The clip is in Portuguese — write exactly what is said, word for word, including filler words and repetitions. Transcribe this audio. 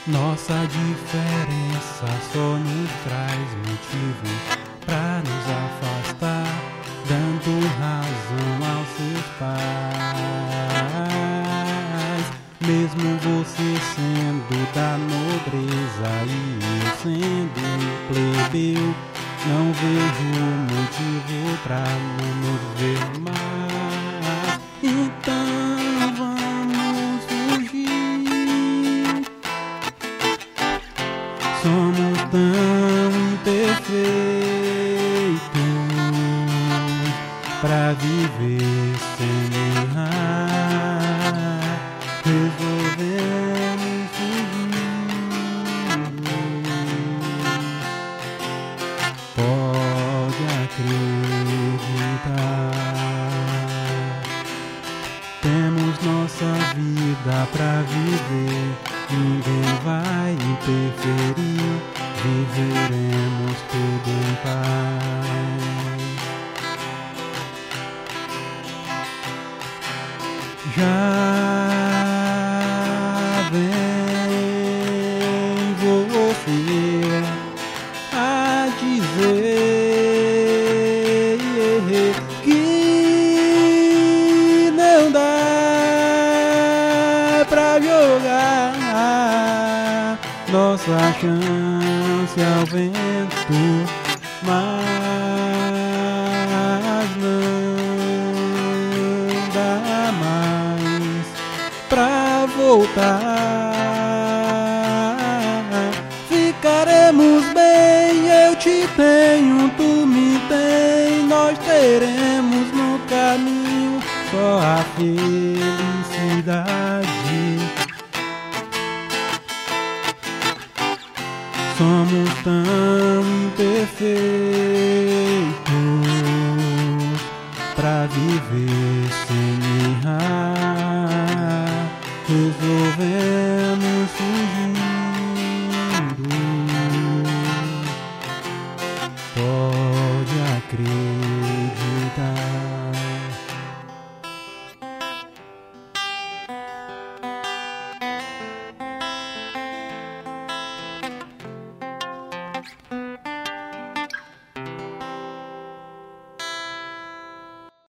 Nossa diferença só nos traz motivos pra nos afastar, dando razão aos seus pais. Mesmo você sendo da nobreza e eu sendo um plebeu, não vejo motivo pra não nos ver mais. Então vamos fugir. Somos tão imperfeitos pra viver sem errar. Resolvemos fugir. Pode acreditar. Temos nossa vida pra viver. Ninguém vai interferir. Viveremos tudo em paz. Já vem você a dizer que não dá pra jogar nossa chance ao vento, mas não dá mais pra voltar. Ficaremos bem, eu te tenho, tu me tem, nós teremos no caminho só a felicidade. Somos tão imperfeitos pra viver sem errar. Resolver